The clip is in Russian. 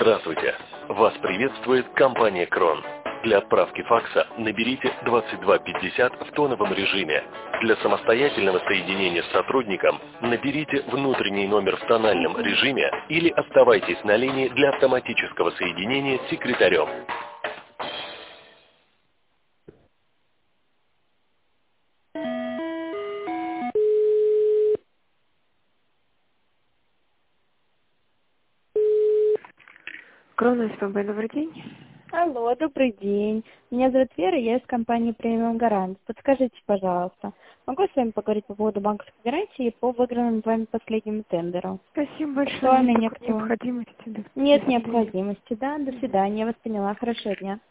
Здравствуйте! Вас приветствует компания Крон. Для отправки факса наберите 2250 в тоновом режиме. Для самостоятельного соединения с сотрудником наберите внутренний номер в тональном режиме или оставайтесь на линии для автоматического соединения с секретарем. Крон СПБ, добрый день. Алло, добрый день. Меня зовут Вера, я из компании Премиум Гарант. Подскажите, пожалуйста, могу с вами поговорить по поводу банковской гарантии по выигранным вами последнему тендеру? Спасибо большое. Актуально, Нет неактуально? необходимости. Да. Нет необходимости, да. До свидания, я вас поняла. Хорошего дня.